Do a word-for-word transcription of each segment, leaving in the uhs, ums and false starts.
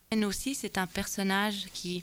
Elle aussi, c'est un personnage qui,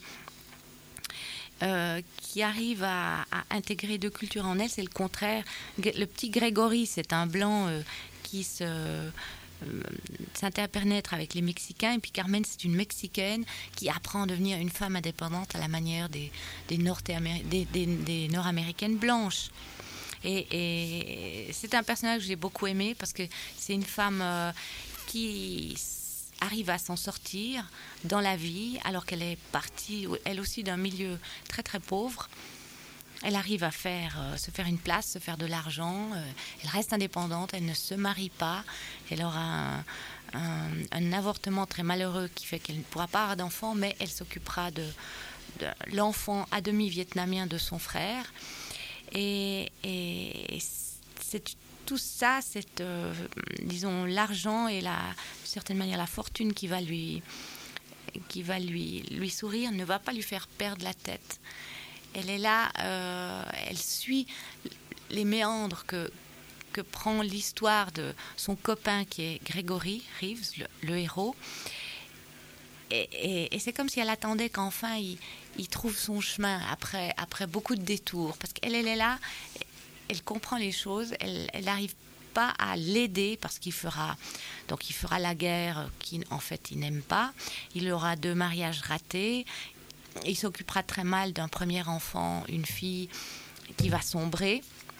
euh, qui arrive à, à intégrer deux cultures en elle. C'est le contraire. Le petit Grégory, c'est un blanc euh, qui se, euh, s'interpénètre avec les Mexicains. Et puis Carmen, c'est une Mexicaine qui apprend à devenir une femme indépendante à la manière des, des, Nord-Améri- des, des, des Nord-Américaines blanches. Et, et c'est un personnage que j'ai beaucoup aimé parce que c'est une femme euh, qui arrive à s'en sortir dans la vie alors qu'elle est partie, elle aussi, d'un milieu très très pauvre. Elle arrive à faire, euh, se faire une place, se faire de l'argent. Euh, elle reste indépendante, elle ne se marie pas. Elle aura un, un, un avortement très malheureux qui fait qu'elle ne pourra pas avoir d'enfant, mais elle s'occupera de, de l'enfant à demi vietnamien de son frère. Et, et c'est tout ça, c'est, euh, disons, l'argent et la, de certaine manière la fortune qui va lui, qui va lui, lui sourire, ne va pas lui faire perdre la tête. Elle est là, euh, elle suit les méandres que, que prend l'histoire de son copain qui est Grégory Reeves, le, le héros. Et, et, et c'est comme si elle attendait qu'enfin il, il trouve son chemin après, après beaucoup de détours. Parce qu'elle elle est là, elle comprend les choses, elle n'arrive pas à l'aider parce qu'il fera, donc il fera la guerre qu'en en fait il n'aime pas. Il aura deux mariages ratés. Il s'occupera très mal d'un premier enfant, une fille qui va sombrer.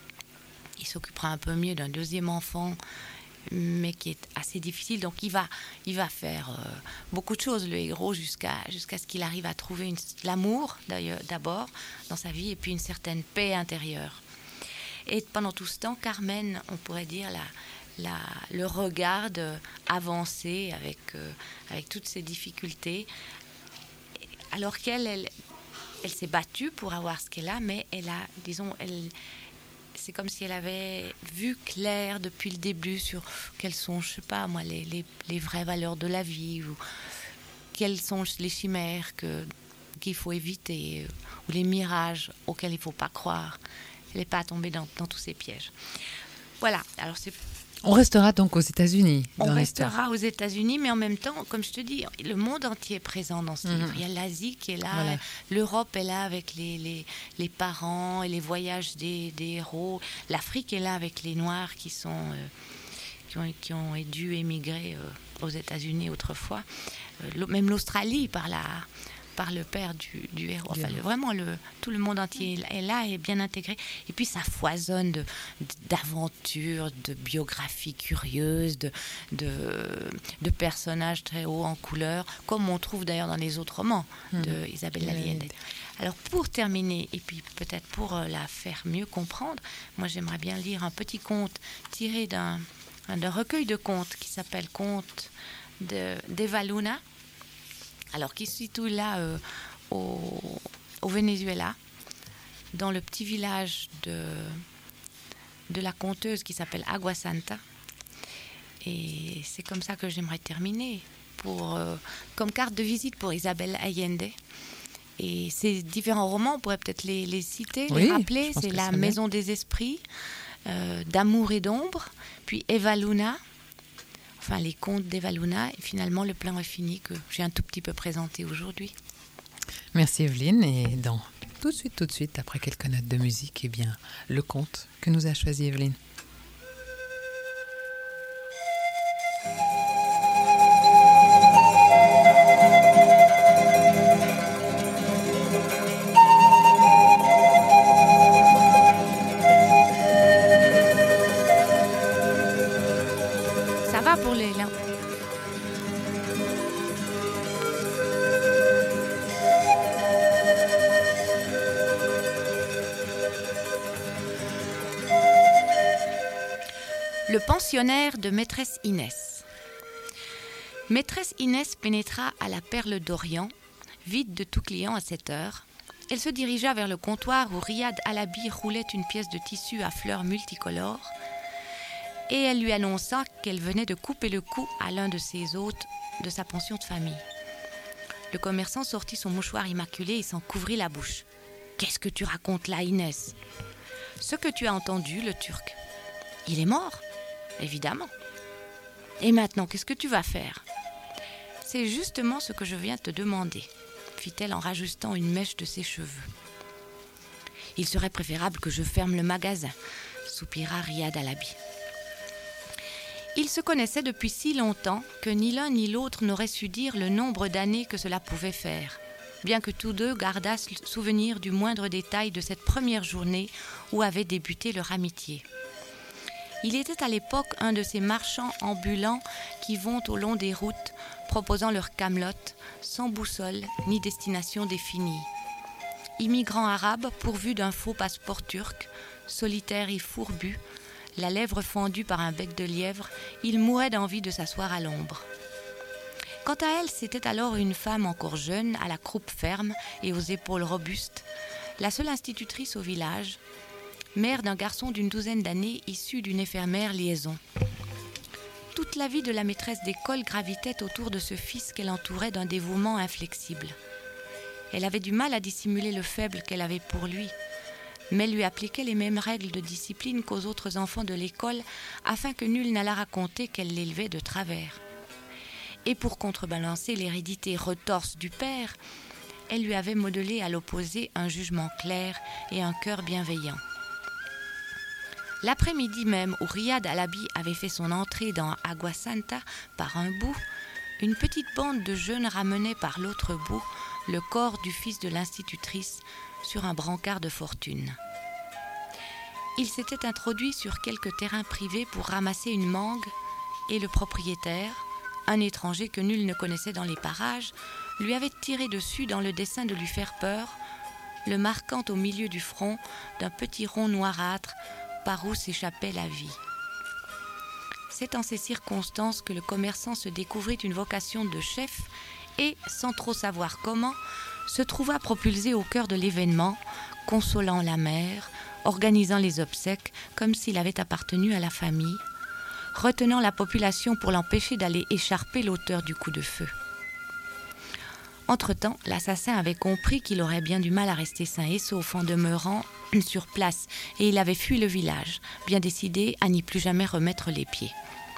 Il s'occupera un peu mieux d'un deuxième enfant, mais qui est assez difficile. Donc il va, il va faire euh, beaucoup de choses, le héros, jusqu'à, jusqu'à ce qu'il arrive à trouver une, l'amour, d'ailleurs, d'abord, dans sa vie, et puis une certaine paix intérieure. Et pendant tout ce temps, Carmen, on pourrait dire, la, la, le regarde avancer avec, euh, avec toutes ses difficultés, alors qu'elle, elle, elle s'est battue pour avoir ce qu'elle a, mais elle a, disons, elle... c'est comme si elle avait vu clair depuis le début sur quelles sont, je sais pas moi, les, les, les vraies valeurs de la vie, ou quelles sont les chimères que, qu'il faut éviter, ou les mirages auxquels il ne faut pas croire. Elle n'est pas tombée dans, dans tous ces pièges. Voilà, alors c'est... On restera donc aux États-Unis. On dans restera l'histoire. aux États-Unis, mais en même temps, comme je te dis, le monde entier est présent dans ce Mmh. livre. Il y a l'Asie qui est là, Voilà. l'Europe est là avec les, les, les parents et les voyages des, des héros. L'Afrique est là avec les Noirs qui, sont, euh, qui, ont, qui ont dû émigrer euh, aux États-Unis autrefois. Euh, même l'Australie par la... par le père du, du héros. Enfin, le, vraiment, le, tout le monde entier est là, est bien intégré. Et puis, ça foisonne de, d'aventures, de biographies curieuses, de, de, de personnages très hauts en couleur, comme on trouve d'ailleurs dans les autres romans mmh. de Isabelle Allende. Alors, pour terminer, et puis peut-être pour la faire mieux comprendre, moi, j'aimerais bien lire un petit conte tiré d'un, d'un recueil de contes qui s'appelle Contes de, d'Eva Luna. Alors, qui se situe là euh, au, au Venezuela, dans le petit village de, de la conteuse qui s'appelle Agua Santa. Et c'est comme ça que j'aimerais terminer, pour, euh, comme carte de visite pour Isabelle Allende. Et ces différents romans, on pourrait peut-être les, les citer, oui, les rappeler. C'est La Maison bien. des Esprits, euh, d'Amour et d'Ombre, puis Eva Luna, enfin les contes d'Eva Luna, et finalement Le Plan Infini que j'ai un tout petit peu présenté aujourd'hui. Merci Evelyne, et dans tout de suite, tout de suite, après quelques notes de musique, eh bien, le conte que nous a choisi Evelyne. Ça va pour les... Le pensionnaire de maîtresse Inès. Maîtresse Inès pénétra à la Perle d'Orient, vide de tout client à cette heure. Elle se dirigea vers le comptoir où Riyad Alabi roulait une pièce de tissu à fleurs multicolores, et elle lui annonça qu'elle venait de couper le cou à l'un de ses hôtes de sa pension de famille. Le commerçant sortit son mouchoir immaculé et s'en couvrit la bouche. « Qu'est-ce que tu racontes là, Inès ?»« Ce que tu as entendu, le Turc. Il est mort ? Évidemment. Et maintenant, qu'est-ce que tu vas faire ? « C'est justement ce que je viens te demander », fit-elle en rajustant une mèche de ses cheveux. « Il serait préférable que je ferme le magasin », soupira Riyad Alabi. Ils se connaissaient depuis si longtemps que ni l'un ni l'autre n'aurait su dire le nombre d'années que cela pouvait faire, bien que tous deux gardassent le souvenir du moindre détail de cette première journée où avait débuté leur amitié. Il était à l'époque un de ces marchands ambulants qui vont au long des routes, proposant leur camelote, sans boussole ni destination définie. Immigrant arabe pourvu d'un faux passeport turc, solitaire et fourbu, la lèvre fendue par un bec de lièvre, il mourait d'envie de s'asseoir à l'ombre. Quant à elle, c'était alors une femme encore jeune, à la croupe ferme et aux épaules robustes, la seule institutrice au village, mère d'un garçon d'une douzaine d'années issu d'une éphémère liaison. Toute la vie de la maîtresse d'école gravitait autour de ce fils qu'elle entourait d'un dévouement inflexible. Elle avait du mal à dissimuler le faible qu'elle avait pour lui, mais lui appliquait les mêmes règles de discipline qu'aux autres enfants de l'école afin que nul n'allât raconter qu'elle l'élevait de travers. Et pour contrebalancer l'hérédité retorse du père, elle lui avait modelé à l'opposé un jugement clair et un cœur bienveillant. L'après-midi même où Riyad Alabi avait fait son entrée dans Agua Santa par un bout, une petite bande de jeunes ramenait par l'autre bout le corps du fils de l'institutrice sur un brancard de fortune. Il s'était introduit sur quelques terrains privés pour ramasser une mangue et le propriétaire, un étranger que nul ne connaissait dans les parages, lui avait tiré dessus dans le dessein de lui faire peur, le marquant au milieu du front d'un petit rond noirâtre par où s'échappait la vie. C'est en ces circonstances que le commerçant se découvrit une vocation de chef et, sans trop savoir comment, se trouva propulsé au cœur de l'événement, consolant la mère, organisant les obsèques comme s'il avait appartenu à la famille, retenant la population pour l'empêcher d'aller écharper l'auteur du coup de feu. Entre-temps, l'assassin avait compris qu'il aurait bien du mal à rester sain et sauf en demeurant sur place, et il avait fui le village, bien décidé à n'y plus jamais remettre les pieds.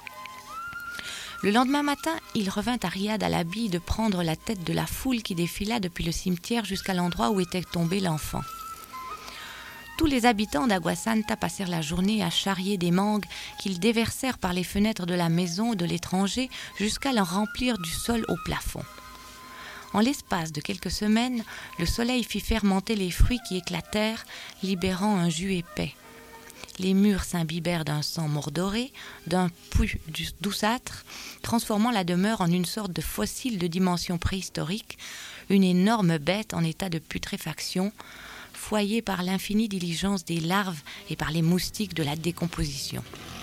Le lendemain matin, il revint à Riyad Alabi de prendre la tête de la foule qui défila depuis le cimetière jusqu'à l'endroit où était tombé l'enfant. Tous les habitants d'Agua Santa passèrent la journée à charrier des mangues qu'ils déversèrent par les fenêtres de la maison de l'étranger jusqu'à l'en remplir du sol au plafond. En l'espace de quelques semaines, le soleil fit fermenter les fruits qui éclatèrent, libérant un jus épais. Les murs s'imbibèrent d'un sang mordoré, d'un pu douceâtre, transformant la demeure en une sorte de fossile de dimension préhistorique, une énorme bête en état de putréfaction, foyée par l'infinie diligence des larves et par les moustiques de la décomposition.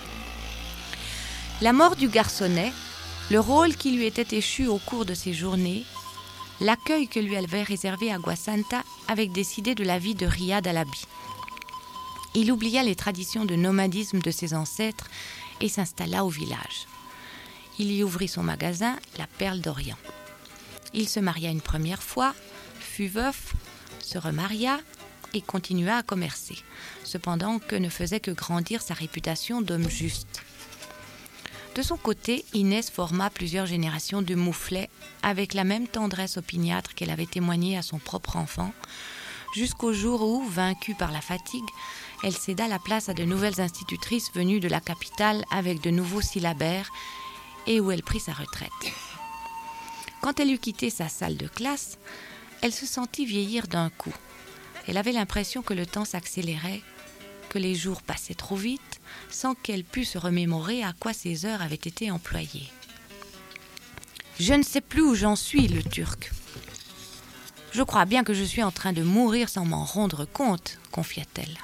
La mort du garçonnet, le rôle qui lui était échu au cours de ses journées, l'accueil que lui avait réservé Agua Santa avait décidé de la vie de Riyad Alabi. Il oublia les traditions de nomadisme de ses ancêtres et s'installa au village. Il y ouvrit son magasin, la Perle d'Orient. Il se maria une première fois, fut veuf, se remaria et continua à commercer, cependant que ne faisait que grandir sa réputation d'homme juste. De son côté, Inès forma plusieurs générations de mouflets avec la même tendresse opiniâtre qu'elle avait témoignée à son propre enfant, jusqu'au jour où, vaincue par la fatigue, elle céda la place à de nouvelles institutrices venues de la capitale avec de nouveaux syllabaires et où elle prit sa retraite. Quand elle eut quitté sa salle de classe, elle se sentit vieillir d'un coup. Elle avait l'impression que le temps s'accélérait, que les jours passaient trop vite, sans qu'elle pût se remémorer à quoi ces heures avaient été employées. « Je ne sais plus où j'en suis, le Turc. Je crois bien que je suis en train de mourir sans m'en rendre compte, » confia-t-elle.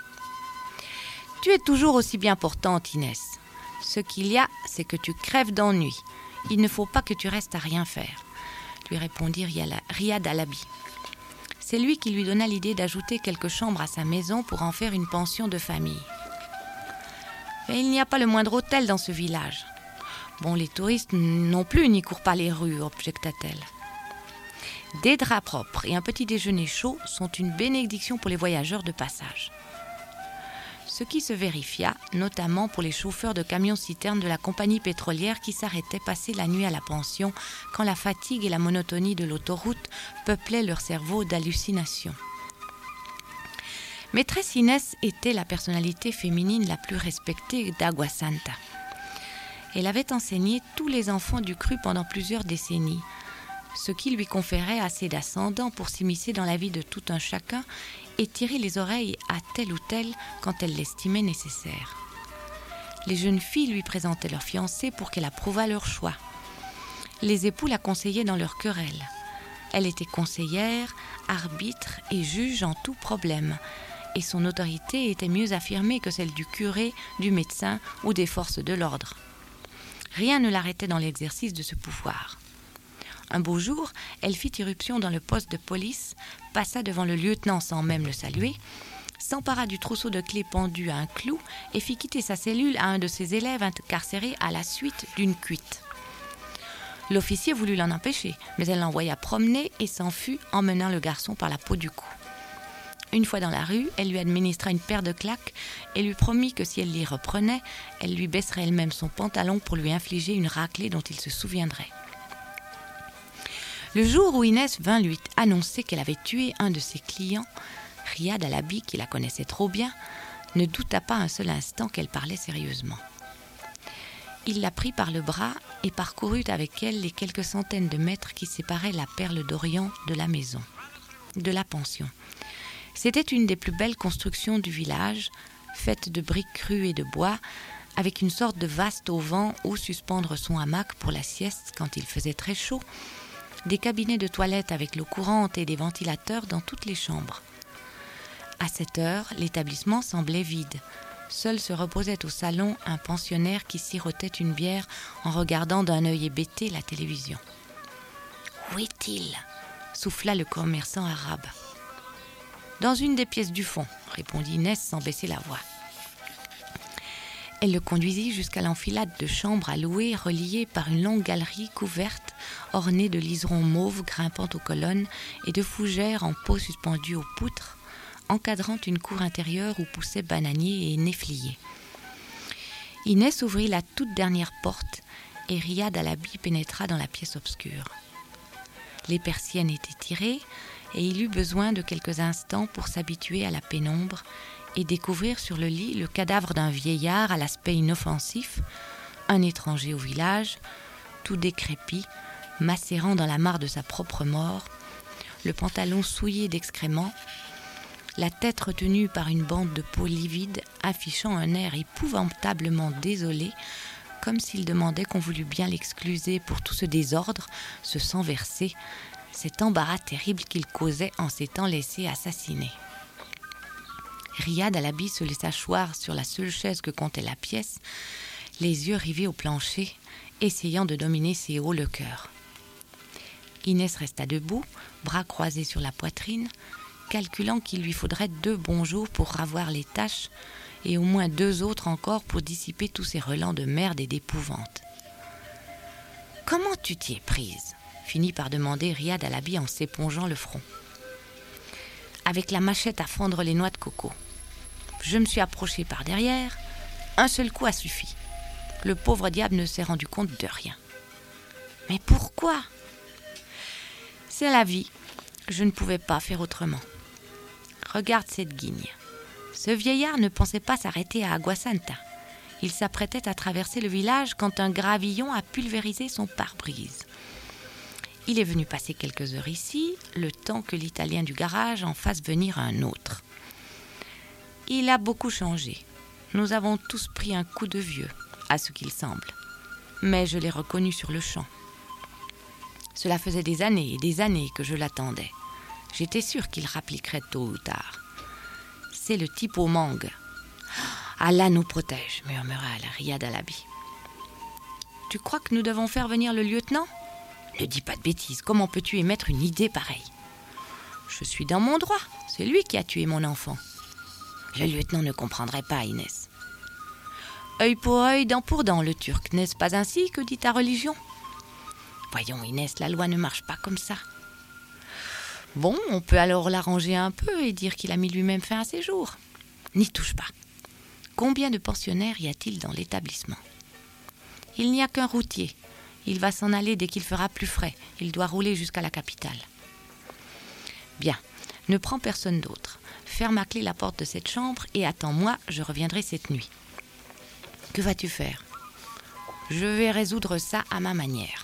« Tu es toujours aussi bien portante, Inès. Ce qu'il y a, c'est que tu crèves d'ennui. Il ne faut pas que tu restes à rien faire, » lui répondit Riyad Alabi. C'est lui qui lui donna l'idée d'ajouter quelques chambres à sa maison pour en faire une pension de famille. Mais il n'y a pas le moindre hôtel dans ce village. Bon, les touristes non plus n'y courent pas les rues, objecta-t-elle. Des draps propres et un petit déjeuner chaud sont une bénédiction pour les voyageurs de passage. Ce qui se vérifia, notamment pour les chauffeurs de camions-citernes de la compagnie pétrolière qui s'arrêtaient passer la nuit à la pension quand la fatigue et la monotonie de l'autoroute peuplaient leur cerveau d'hallucinations. Maîtresse Inès était la personnalité féminine la plus respectée d'Agua Santa. Elle avait enseigné tous les enfants du cru pendant plusieurs décennies, ce qui lui conférait assez d'ascendant pour s'immiscer dans la vie de tout un chacun et tirer les oreilles à tel ou tel quand elle l'estimait nécessaire. Les jeunes filles lui présentaient leurs fiancés pour qu'elle approuvât leur choix. Les époux la conseillaient dans leurs querelles. Elle était conseillère, arbitre et juge en tout problème, et son autorité était mieux affirmée que celle du curé, du médecin ou des forces de l'ordre. Rien ne l'arrêtait dans l'exercice de ce pouvoir. Un beau jour, elle fit irruption dans le poste de police, passa devant le lieutenant sans même le saluer, s'empara du trousseau de clés pendu à un clou et fit quitter sa cellule à un de ses élèves incarcéré à la suite d'une cuite. L'officier voulut l'en empêcher, mais elle l'envoya promener et s'en fut, emmenant le garçon par la peau du cou. Une fois dans la rue, elle lui administra une paire de claques et lui promit que si elle l'y reprenait, elle lui baisserait elle-même son pantalon pour lui infliger une raclée dont il se souviendrait. Le jour où Inès vint lui annoncer qu'elle avait tué un de ses clients, Riyad Alabi, qui la connaissait trop bien, ne douta pas un seul instant qu'elle parlait sérieusement. Il la prit par le bras et parcourut avec elle les quelques centaines de mètres qui séparaient la perle d'Orient de la maison, de la pension. C'était une des plus belles constructions du village, faite de briques crues et de bois, avec une sorte de vaste auvent où suspendre son hamac pour la sieste quand il faisait très chaud, des cabinets de toilette avec l'eau courante et des ventilateurs dans toutes les chambres. À cette heure, l'établissement semblait vide. Seul se reposait au salon un pensionnaire qui sirotait une bière en regardant d'un œil hébété la télévision. « Où est-il » souffla le commerçant arabe. « Dans une des pièces du fond » répondit Inès sans baisser la voix. Elle le conduisit jusqu'à l'enfilade de chambres à louer reliées par une longue galerie couverte, ornée de liserons mauves grimpant aux colonnes et de fougères en pot suspendues aux poutres, encadrant une cour intérieure où poussaient bananiers et néfliers. Inès ouvrit la toute dernière porte et Riyad Alabi pénétra dans la pièce obscure. Les persiennes étaient tirées et il eut besoin de quelques instants pour s'habituer à la pénombre et découvrir sur le lit le cadavre d'un vieillard à l'aspect inoffensif, un étranger au village, tout décrépit, macérant dans la mare de sa propre mort, le pantalon souillé d'excréments, la tête retenue par une bande de peau livide affichant un air épouvantablement désolé, comme s'il demandait qu'on voulût bien l'excuser pour tout ce désordre, ce sang versé, cet embarras terrible qu'il causait en s'étant laissé assassiner. Riyad Alabi se laissa choir sur la seule chaise que comptait la pièce, les yeux rivés au plancher, essayant de dominer ses hauts le cœur. Inès resta debout, bras croisés sur la poitrine, calculant qu'il lui faudrait deux bons jours pour ravoir les taches et au moins deux autres encore pour dissiper tous ces relents de merde et d'épouvante. « Comment tu t'y es prise ?» finit par demander Riyad Alabi en s'épongeant le front. « Avec la machette à fendre les noix de coco. Je me suis approchée par derrière. Un seul coup a suffi. Le pauvre diable ne s'est rendu compte de rien. »« Mais pourquoi ?»« C'est la vie. Je ne pouvais pas faire autrement. Regarde cette guigne. Ce vieillard ne pensait pas s'arrêter à Agua Santa. Il s'apprêtait à traverser le village quand un gravillon a pulvérisé son pare-brise. Il est venu passer quelques heures ici, le temps que l'Italien du garage en fasse venir un autre. Il a beaucoup changé. Nous avons tous pris un coup de vieux, à ce qu'il semble. Mais je l'ai reconnu sur le champ. Cela faisait des années et des années que je l'attendais. J'étais sûre qu'il rappliquerait tôt ou tard. C'est le type au mangue. « Allah nous protège », murmura Riyad Alabi. « Tu crois que nous devons faire venir le lieutenant ? Ne dis pas de bêtises, comment peux-tu émettre une idée pareille ? Je suis dans mon droit, c'est lui qui a tué mon enfant. Le lieutenant ne comprendrait pas, Inès. Œil pour œil, dent pour dent, le turc, n'est-ce pas ainsi que dit ta religion ? Voyons, Inès, la loi ne marche pas comme ça. Bon, on peut alors l'arranger un peu et dire qu'il a mis lui-même fin à ses jours. N'y touche pas. Combien de pensionnaires y a-t-il dans l'établissement ? Il n'y a qu'un routier. Il va s'en aller dès qu'il fera plus frais. Il doit rouler jusqu'à la capitale. Bien, ne prends personne d'autre. Ferme à clé la porte de cette chambre et attends-moi, je reviendrai cette nuit. Que vas-tu faire ? Je vais résoudre ça à ma manière.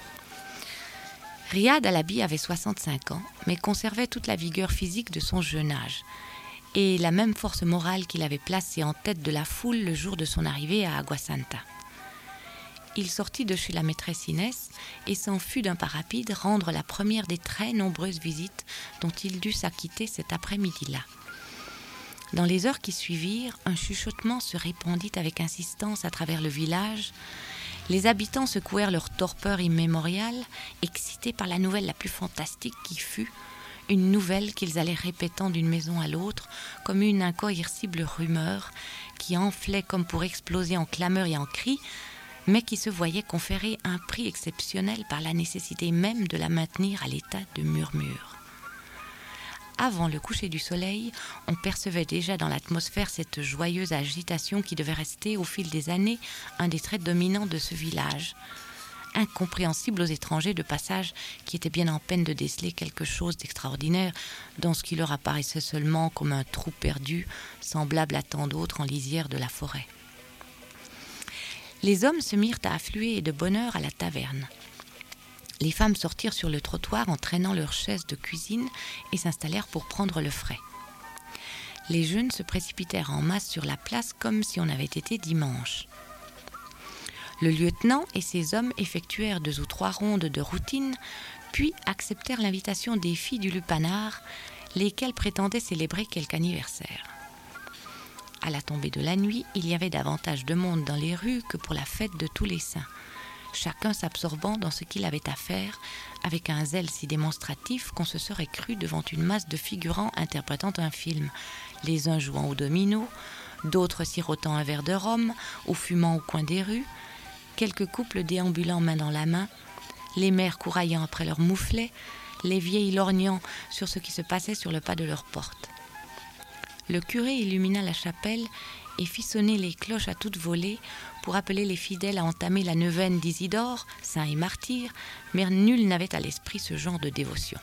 Riyad Alabi avait soixante-cinq ans, mais conservait toute la vigueur physique de son jeune âge et la même force morale qui l'avait placé en tête de la foule le jour de son arrivée à Aguasanta. Il sortit de chez la maîtresse Inès et s'en fut d'un pas rapide rendre la première des très nombreuses visites dont il dut s'acquitter cet après-midi-là. Dans les heures qui suivirent, un chuchotement se répandit avec insistance à travers le village. Les habitants secouèrent leur torpeur immémoriale, excités par la nouvelle la plus fantastique qui fut, une nouvelle qu'ils allaient répétant d'une maison à l'autre, comme une incoercible rumeur qui enflait comme pour exploser en clameurs et en cris, mais qui se voyait conférer un prix exceptionnel par la nécessité même de la maintenir à l'état de murmure. Avant le coucher du soleil, on percevait déjà dans l'atmosphère cette joyeuse agitation qui devait rester au fil des années un des traits dominants de ce village, incompréhensible aux étrangers de passage qui étaient bien en peine de déceler quelque chose d'extraordinaire dans ce qui leur apparaissait seulement comme un trou perdu, semblable à tant d'autres en lisière de la forêt. Les hommes se mirent à affluer de bonne heure à la taverne. Les femmes sortirent sur le trottoir en traînant leurs chaises de cuisine et s'installèrent pour prendre le frais. Les jeunes se précipitèrent en masse sur la place comme si on avait été dimanche. Le lieutenant et ses hommes effectuèrent deux ou trois rondes de routine, puis acceptèrent l'invitation des filles du lupanar, lesquelles prétendaient célébrer quelque anniversaire. À la tombée de la nuit, il y avait davantage de monde dans les rues que pour la fête de tous les saints, chacun s'absorbant dans ce qu'il avait à faire, avec un zèle si démonstratif qu'on se serait cru devant une masse de figurants interprétant un film, les uns jouant au domino, d'autres sirotant un verre de rhum ou fumant au coin des rues, quelques couples déambulant main dans la main, les mères couraillant après leurs mouflets, les vieilles lorgnant sur ce qui se passait sur le pas de leur porte. Le curé illumina la chapelle et fit sonner les cloches à toute volée pour appeler les fidèles à entamer la neuvaine d'Isidore, saint et martyr, mais nul n'avait à l'esprit ce genre de dévotion.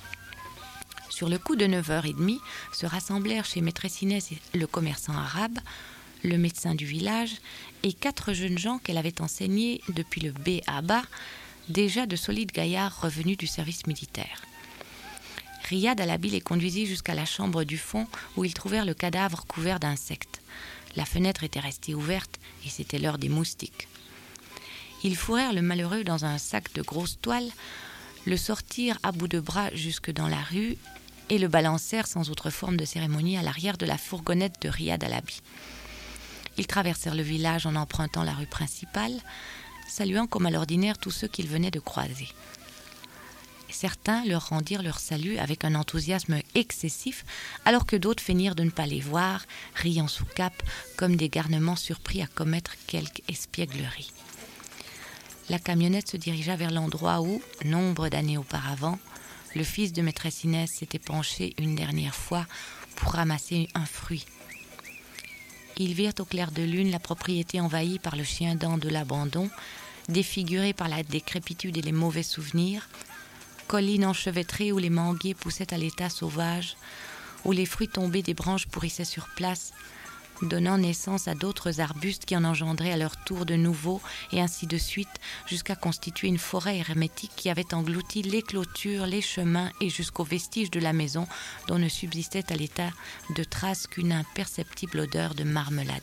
Sur le coup de neuf heures trente, se rassemblèrent chez maîtresse Inès le commerçant arabe, le médecin du village et quatre jeunes gens qu'elle avait enseignés depuis le B à bas, déjà de solides gaillards revenus du service militaire. Riyad Alabi les conduisit jusqu'à la chambre du fond où ils trouvèrent le cadavre couvert d'insectes. La fenêtre était restée ouverte et c'était l'heure des moustiques. Ils fourrèrent le malheureux dans un sac de grosse toile, le sortirent à bout de bras jusque dans la rue et le balancèrent sans autre forme de cérémonie à l'arrière de la fourgonnette de Riyad Alabi. Ils traversèrent le village en empruntant la rue principale, saluant comme à l'ordinaire tous ceux qu'ils venaient de croiser. Certains leur rendirent leur salut avec un enthousiasme excessif, alors que d'autres feignirent de ne pas les voir, riant sous cape, comme des garnements surpris à commettre quelque espièglerie. La camionnette se dirigea vers l'endroit où, nombre d'années auparavant, le fils de maîtresse Inès s'était penché une dernière fois pour ramasser un fruit. Ils virent au clair de lune la propriété envahie par le chien-dent de l'abandon, défigurée par la décrépitude et les mauvais souvenirs, collines enchevêtrées où les manguiers poussaient à l'état sauvage, où les fruits tombés des branches pourrissaient sur place, donnant naissance à d'autres arbustes qui en engendraient à leur tour de nouveaux, et ainsi de suite, jusqu'à constituer une forêt hermétique qui avait englouti les clôtures, les chemins et jusqu'aux vestiges de la maison, dont ne subsistait à l'état de trace qu'une imperceptible odeur de marmelade.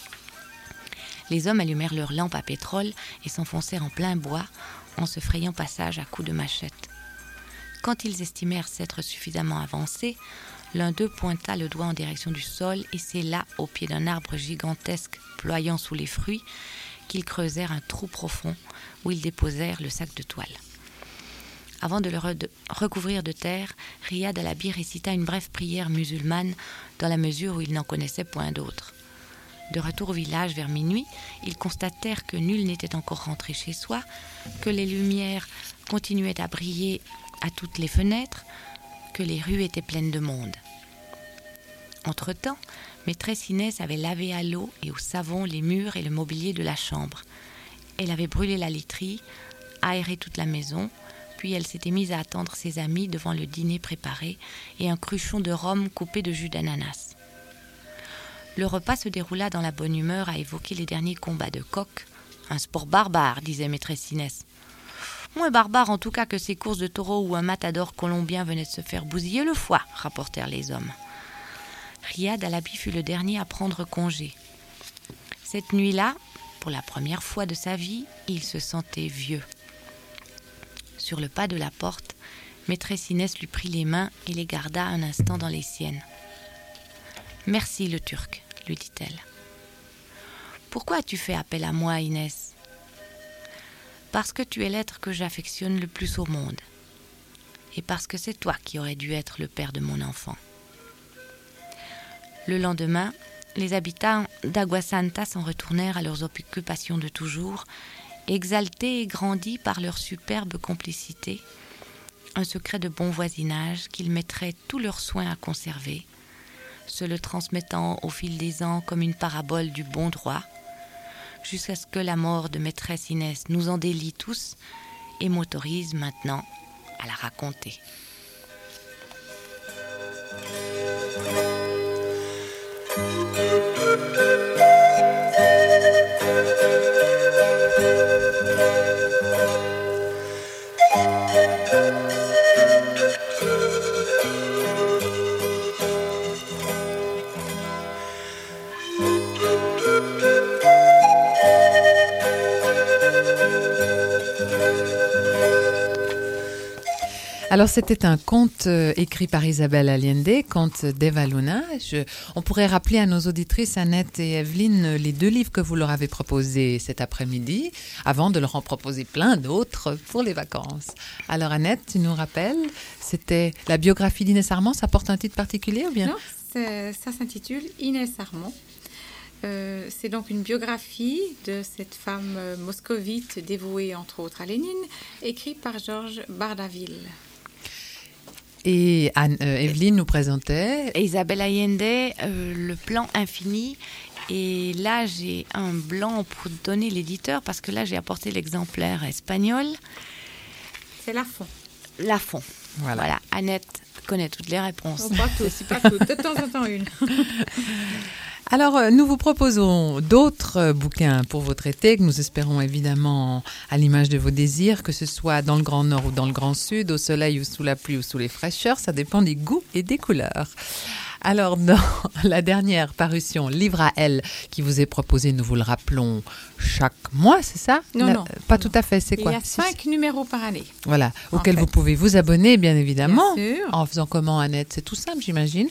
Les hommes allumèrent leurs lampes à pétrole et s'enfoncèrent en plein bois, en se frayant passage à coups de machette. Quand ils estimèrent s'être suffisamment avancés, l'un d'eux pointa le doigt en direction du sol et c'est là, au pied d'un arbre gigantesque ployant sous les fruits, qu'ils creusèrent un trou profond où ils déposèrent le sac de toile. Avant de le re- recouvrir de terre, Riyad Alabi récita une brève prière musulmane dans la mesure où il n'en connaissait point d'autre. De retour au village vers minuit, ils constatèrent que nul n'était encore rentré chez soi, que les lumières continuaient à briller à toutes les fenêtres, que les rues étaient pleines de monde. Entre-temps, maîtresse Inès avait lavé à l'eau et au savon les murs et le mobilier de la chambre. Elle avait brûlé la literie, aéré toute la maison, puis elle s'était mise à attendre ses amis devant le dîner préparé et un cruchon de rhum coupé de jus d'ananas. Le repas se déroula dans la bonne humeur à évoquer les derniers combats de coqs. Un sport barbare, disait maîtresse Inès. Moins barbare en tout cas que ces courses de taureaux où un matador colombien venait de se faire bousiller le foie, rapportèrent les hommes. Riyad Alabi fut le dernier à prendre congé. Cette nuit-là, pour la première fois de sa vie, il se sentait vieux. Sur le pas de la porte, maîtresse Inès lui prit les mains et les garda un instant dans les siennes. « Merci le Turc, lui dit-elle. « Pourquoi as-tu fait appel à moi, Inès ? Parce que tu es l'être que j'affectionne le plus au monde. Et parce que c'est toi qui aurais dû être le père de mon enfant. » Le lendemain, les habitants d'Agua Santa s'en retournèrent à leurs occupations de toujours, exaltés et grandis par leur superbe complicité, un secret de bon voisinage qu'ils mettraient tout leur soin à conserver, se le transmettant au fil des ans comme une parabole du bon droit, jusqu'à ce que la mort de maîtresse Inès nous en délie tous et m'autorise maintenant à la raconter. Alors, c'était un conte euh, écrit par Isabelle Allende, conte d'Eva Luna. Je, on pourrait rappeler à nos auditrices, Annette et Evelyne, les deux livres que vous leur avez proposés cet après-midi, avant de leur en proposer plein d'autres pour les vacances. Alors, Annette, tu nous rappelles, c'était la biographie d'Inès Armand, ça porte un titre particulier ou bien ? Non, ça s'intitule Inès Armand. Euh, c'est donc une biographie de cette femme euh, moscovite dévouée entre autres à Lénine, écrite par Georges Bardaville. Et Anne, euh, Evelyne nous présentait... Et Isabelle Allende, euh, le plan infini. Et là, j'ai un blanc pour donner l'éditeur, parce que là, j'ai apporté l'exemplaire espagnol. C'est Lafon. Lafon. Voilà. voilà. Annette connaît toutes les réponses. Oh, pas toutes, pas toutes. De temps en temps, une. Alors, nous vous proposons d'autres bouquins pour votre été, que nous espérons évidemment à l'image de vos désirs, que ce soit dans le Grand Nord ou dans le Grand Sud, au soleil ou sous la pluie ou sous les fraîcheurs, ça dépend des goûts et des couleurs. Alors, dans la dernière parution, Livre à elle, qui vous est proposée, nous vous le rappelons, chaque mois, c'est ça ? Non, la, non. Pas non. tout à fait, c'est Il quoi ? Il y a cinq c'est... numéros par année. Voilà, auxquels fait. vous pouvez vous abonner, bien évidemment. Bien sûr. En faisant comment, Annette ? C'est tout simple, j'imagine.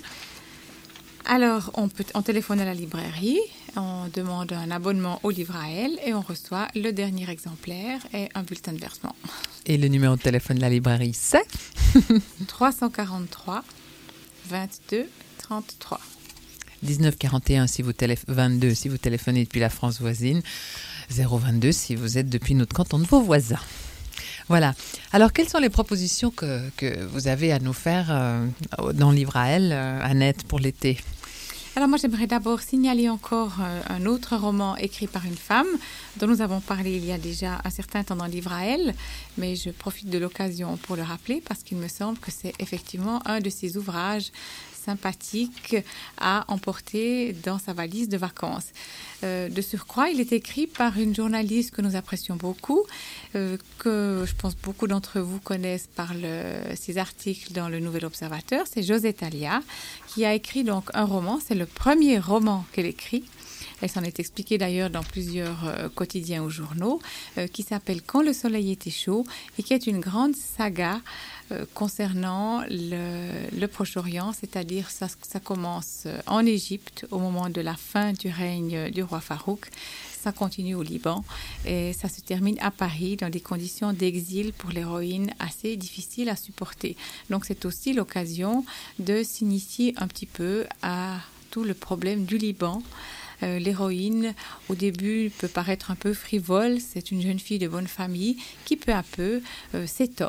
Alors, on, peut, on téléphone à la librairie, on demande un abonnement au Livre à elle et on reçoit le dernier exemplaire et un bulletin de versement. Et le numéro de téléphone de la librairie, c'est trois cent quarante-trois vingt-deux trente-trois. dix-neuf quarante et un si vous télé... vingt-deux si vous téléphonez depuis la France voisine, zéro vingt-deux si vous êtes depuis notre canton de vos voisins. Voilà. Alors, quelles sont les propositions que, que vous avez à nous faire euh, dans le Livre à elle, euh, Annette, pour l'été ? Alors moi, j'aimerais d'abord signaler encore euh, un autre roman écrit par une femme dont nous avons parlé il y a déjà un certain temps dans le Livre à elle, mais je profite de l'occasion pour le rappeler parce qu'il me semble que c'est effectivement un de ces ouvrages sympathiques à emporter dans sa valise de vacances. Euh, de surcroît, il est écrit par une journaliste que nous apprécions beaucoup, euh, que je pense beaucoup d'entre vous connaissent par le, ses articles dans le Nouvel Observateur. C'est Josette Alia qui a écrit donc un roman. C'est le premier roman qu'elle écrit. Elle s'en est expliquée d'ailleurs dans plusieurs euh, quotidiens ou journaux, euh, qui s'appelle « Quand le soleil était chaud » et qui est une grande saga euh, concernant le, le Proche-Orient, c'est-à-dire ça, ça commence en Égypte au moment de la fin du règne du roi Farouk, ça continue au Liban et ça se termine à Paris dans des conditions d'exil pour l'héroïne assez difficiles à supporter. Donc c'est aussi l'occasion de s'initier un petit peu à tout le problème du Liban. Euh, l'héroïne, au début, peut paraître un peu frivole. C'est une jeune fille de bonne famille qui, peu à peu, euh, s'étoffe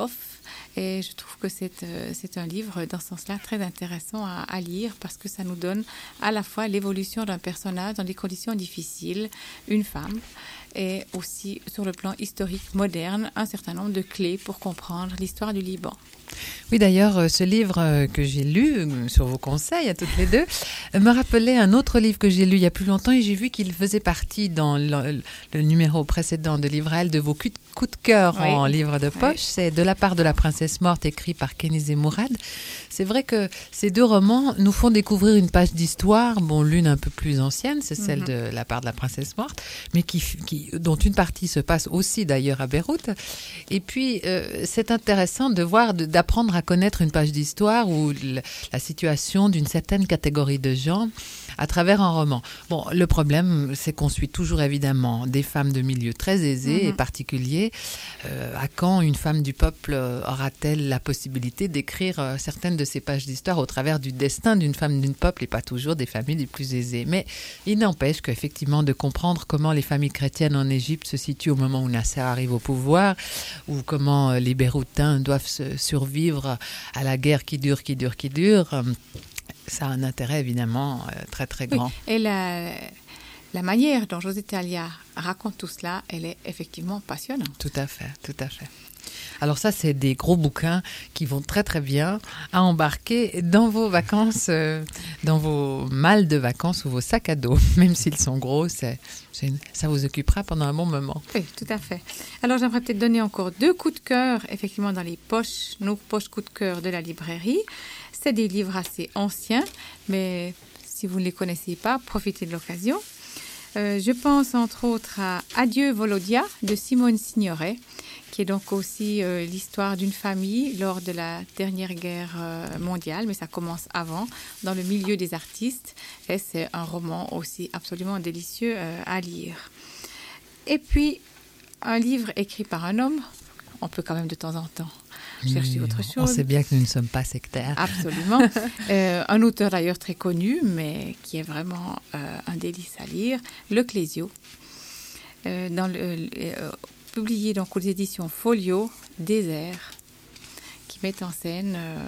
Et je trouve que c'est, euh, c'est un livre, dans ce sens-là, très intéressant à, à lire parce que ça nous donne à la fois l'évolution d'un personnage dans des conditions difficiles, une femme, et aussi, sur le plan historique moderne, un certain nombre de clés pour comprendre l'histoire du Liban. Oui, d'ailleurs, ce livre que j'ai lu, sur vos conseils à toutes les deux, me rappelait un autre livre que j'ai lu il y a plus longtemps et j'ai vu qu'il faisait partie dans le, le numéro précédent de Livre à elle de vos coups de cœur oui. en livre de poche. Oui. C'est De la part de la princesse morte, écrit par Kenizé Mourad. C'est vrai que ces deux romans nous font découvrir une page d'histoire, bon, l'une un peu plus ancienne, c'est celle mm-hmm. de La part de la princesse morte, mais qui, qui, dont une partie se passe aussi d'ailleurs à Beyrouth. Et puis, euh, c'est intéressant de voir, de, d'apprendre à connaître une page d'histoire ou l- la situation d'une certaine catégorie de gens à travers un roman. Bon, le problème, c'est qu'on suit toujours évidemment des femmes de milieux très aisés mm-hmm. et particuliers. Euh, à quand une femme du peuple aura-t-elle la possibilité d'écrire euh, certaines de ces pages d'histoire au travers du destin d'une femme du peuple et pas toujours des familles les plus aisées? Mais il n'empêche qu'effectivement de comprendre comment les familles chrétiennes en Égypte se situent au moment où Nasser arrive au pouvoir, ou comment euh, les Beyrouthins doivent se survivre à la guerre qui dure, qui dure, qui dure, euh, ça a un intérêt évidemment euh, très très grand. Oui, et la, la manière dont José Talia raconte tout cela, elle est effectivement passionnante. Tout à fait, tout à fait. Alors ça, c'est des gros bouquins qui vont très très bien à embarquer dans vos vacances, euh, dans vos malles de vacances ou vos sacs à dos. Même s'ils sont gros, c'est, c'est une, ça vous occupera pendant un bon moment. Oui, tout à fait. Alors j'aimerais peut-être donner encore deux coups de cœur, effectivement, dans les poches, nos poches coups de cœur de la librairie. C'est des livres assez anciens, mais si vous ne les connaissez pas, profitez de l'occasion. Euh, je pense entre autres à Adieu Volodia de Simone Signoret, qui est donc aussi euh, l'histoire d'une famille lors de la dernière guerre euh, mondiale, mais ça commence avant, dans le milieu des artistes. Et c'est un roman aussi absolument délicieux euh, à lire. Et puis, un livre écrit par un homme, on peut quand même de temps en temps chercher oui, autre chose. On sait bien que nous ne sommes pas sectaires. Absolument. euh, un auteur d'ailleurs très connu, mais qui est vraiment euh, un délice à lire, Le Clésio, euh, dans le, euh, publié donc aux éditions Folio, Désert, qui met en scène euh,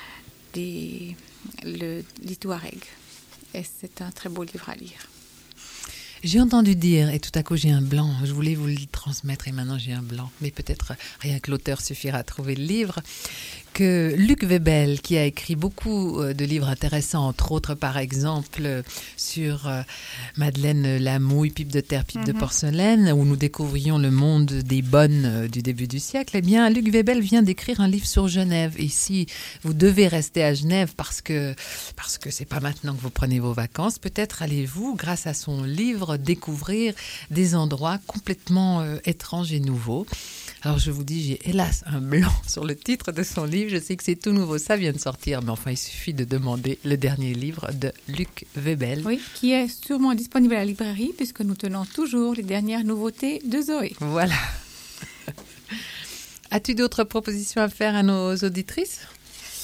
des, le, les Touaregs. Et c'est un très beau livre à lire. J'ai entendu dire, et tout à coup j'ai un blanc, je voulais vous le transmettre et maintenant j'ai un blanc, mais peut-être rien que l'auteur suffira à trouver le livre, que Luc Webel, qui a écrit beaucoup de livres intéressants, entre autres par exemple sur euh, Madeleine Lamouille, Pipe de terre, pipe mm-hmm. de porcelaine, où nous découvrions le monde des bonnes euh, du début du siècle, eh bien Luc Webel vient d'écrire un livre sur Genève. Et si vous devez rester à Genève parce que parce que c'est pas maintenant que vous prenez vos vacances, peut-être allez-vous, grâce à son livre, découvrir des endroits complètement euh, étranges et nouveaux. Alors je vous dis, j'ai hélas un blanc sur le titre de son livre. Je sais que c'est tout nouveau, ça vient de sortir, mais enfin il suffit de demander le dernier livre de Luc Webel. Oui, qui est sûrement disponible à la librairie puisque nous tenons toujours les dernières nouveautés de Zoé. Voilà. As-tu d'autres propositions à faire à nos auditrices ? Annette ?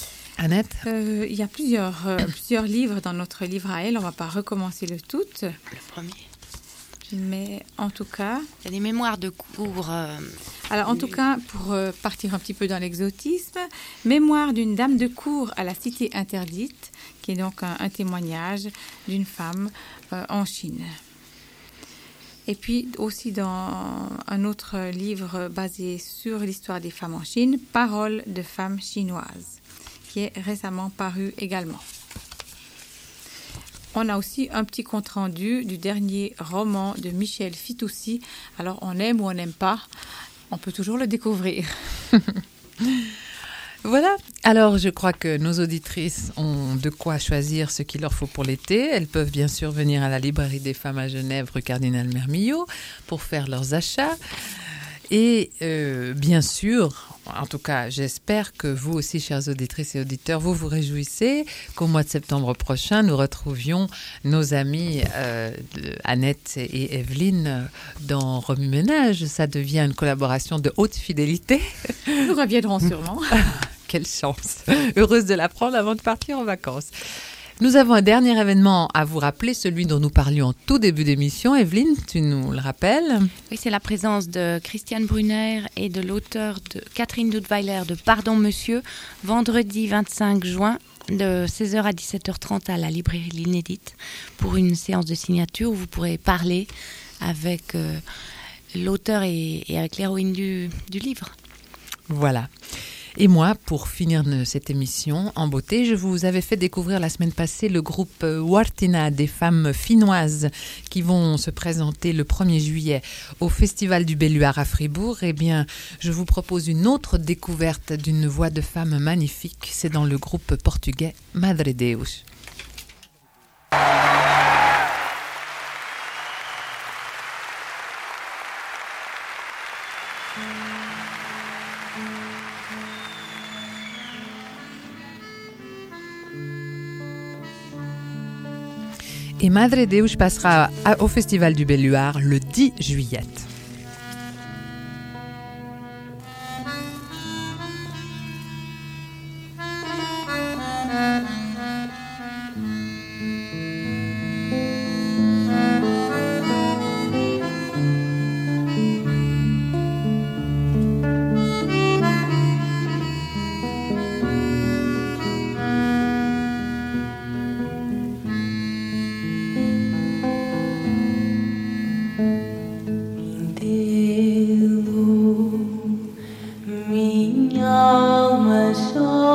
euh, Il y a plusieurs, euh, plusieurs livres dans notre livre à elle. On ne va pas recommencer le tout. Le premier. Mais en tout cas... Il y a des mémoires de cours. Euh, Alors en tout cas, pour euh, partir un petit peu dans l'exotisme, Mémoire d'une dame de cour à la cité interdite, qui est donc un, un témoignage d'une femme euh, en Chine. Et puis aussi dans un autre livre basé sur l'histoire des femmes en Chine, Paroles de femmes chinoises, qui est récemment paru également. On a aussi un petit compte-rendu du dernier roman de Michel Fitoussi. Alors, on aime ou on n'aime pas, on peut toujours le découvrir. Voilà. Alors, je crois que nos auditrices ont de quoi choisir ce qu'il leur faut pour l'été. Elles peuvent bien sûr venir à la Librairie des Femmes à Genève, rue Cardinal Mermillod, pour faire leurs achats. Et euh, bien sûr, en tout cas, j'espère que vous aussi, chères auditrices et auditeurs, vous vous réjouissez qu'au mois de septembre prochain, nous retrouvions nos amies euh, Annette et Evelyne dans Remue Ménage. Ça devient une collaboration de haute fidélité. Nous reviendrons sûrement. Quelle chance. Heureuse de l'apprendre avant de partir en vacances. Nous avons un dernier événement à vous rappeler, celui dont nous parlions au tout début d'émission. Evelyne, tu nous le rappelles? Oui, c'est la présence de Christiane Brunner et de l'auteur de Catherine Duttweiler de Pardon Monsieur, vendredi vingt-cinq juin, de seize heures à dix-sept heures trente à la librairie L'Inédite, pour une séance de signature où vous pourrez parler avec euh, l'auteur et, et avec l'héroïne du, du livre. Voilà. Et moi, pour finir cette émission en beauté, je vous avais fait découvrir la semaine passée le groupe Wartina, des femmes finnoises qui vont se présenter le premier juillet au Festival du Belluard à Fribourg. Eh bien, je vous propose une autre découverte d'une voix de femme magnifique. C'est dans le groupe portugais Madre Deus. Et Madre Deus passera au Festival du Belluard le dix juillet. Minha alma chora.